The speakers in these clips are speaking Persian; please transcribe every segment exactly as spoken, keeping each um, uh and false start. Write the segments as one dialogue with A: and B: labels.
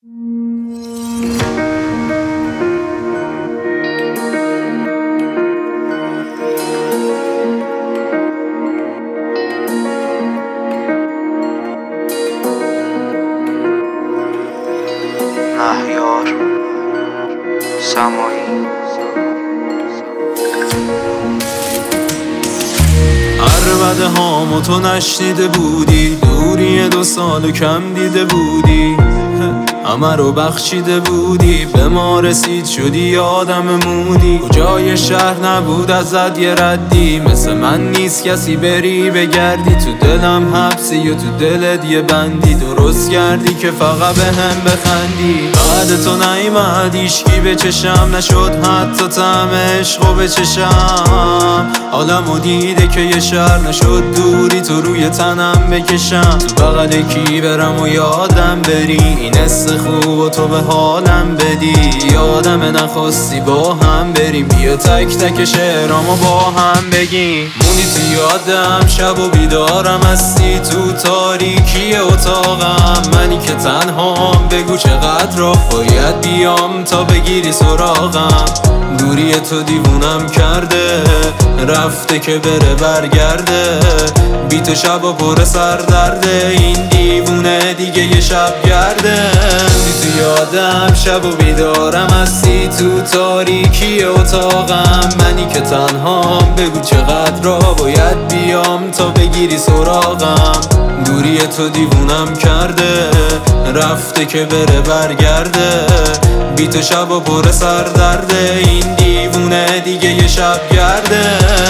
A: مهیار سمایی.
B: عربده هامو تو نشنیده بودی، دوری دو سالو کم دیده بودی، همه رو بخشیده بودی، به ما رسید شدی یادم مودی. کجای شهر نبود ازت یه ردی، مثل من نیست کسی بری بگردی، تو دلم حبسی و تو دلت یه بندی، درست کردی که فقط به هم بخندی. بعد تو نیمد ایشکی به چشم، نشد حتی طعم عشقو به چشم، عالمو دیده که یه شهر نشد دوری تو روی تنم بکشم. تو بغل کی برم و یادم بری، این حس خوب و تو به حالم بدی، یادم نخواستی با هم بریم، بیا تک تک شعرامو با هم بگیم. مونی تو یادم شب و بیدارم هستی، تو تاریکی اتاقم منی که تنهام، بگو چقدر راه باید بیام تا بگیری سراغم. دوری تو دیوونم کرده، رفته که بره برگرده، بی تو شب و پر سردرده، این دیوونه دیگه یه شب گرده. بی تو یادم شب و بیدارم هستی، تو تاریکی اتاقم منی که تنهام، بگو چقدر را باید بیام تا بگیری سراغم. دوری تو دیوونم کرده، رفته که بره برگرده، بی تو شب و پر سردرده، این دیوونه دیگه یه شب گرده.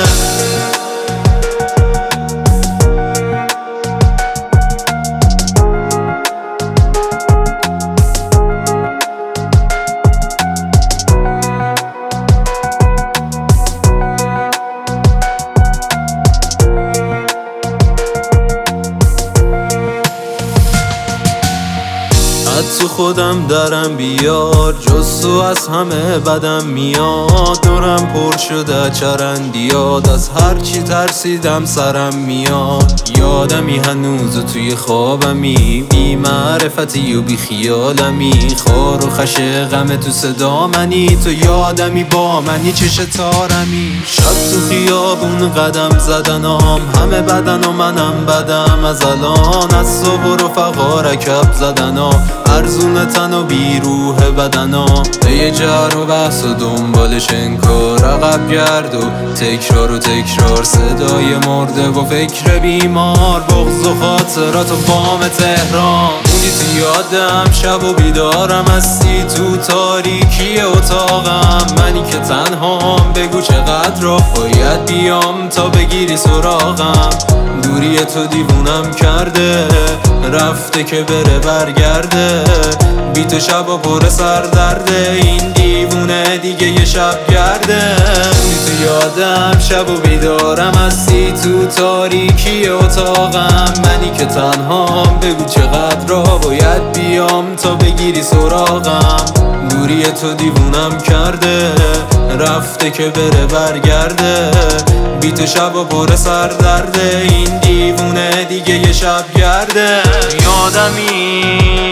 B: تو خودم درم بیار، جز تو از همه بدم میاد، دورم پر شده چرندیاد، از هرچی ترسیدم سرم میاد. یادمی هنوز توی خوابمی، بی معرفتی و بی خیالمی، خار و خش غم تو صدا منی، تو یادمی با منی چه شتارمی. شب تو خیابون قدم زدنام، همه بدن و منم بدم از الان، از صبح و رفقا رکب زدنام، ارزون تن و بیروح بدنا، به یه جر و بحث و دنبالش انکار، عقب گرد و تکرار و تکرار، صدای مرده و فکر بیمار، بغض و خاطرات و بام تهران. مونی تو یادم شب و بیدارم هستی، تو تاریکی اتاقم منی که تنهام، بگو چقدر راه باید بیام تا بگیری سراغم. دوری تو دیوونم کرده، رفته که بره برگرده، بی تو شب و پر سردرده، این دیوونه دیگه یه شب گرده. بی تو یادم شب و بیدارم هستی، تو تاریکی اتاقم منی که تنهام، بگو چقدر راه باید بیام تا بگیری سراغم. دوری تو دیوونم کرده، رفته که بره برگرده، بی تو شب و پر سردرده، این دیوونه دیگه یه شب گرده. یادمی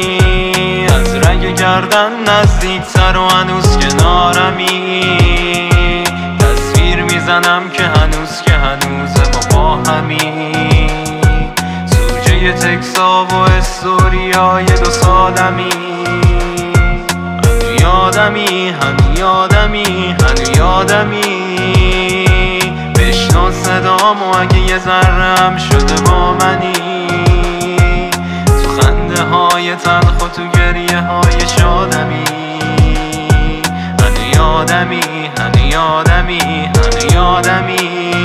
B: از رنگ گردن نزدیکتر و هنوز کنارمی، تصویر میزنم که هنوز که هنوز ما با همی، سوژه تکسا و استوریای دو سالمی. هنو یادمی هنو یادمی هنو یادمی، بشنو صدامو اگه یه ذرم شده با منی، تو خنده های تلخ و تو گریه های شادمی. هنو یادمی هنو یادمی هنو یادمی،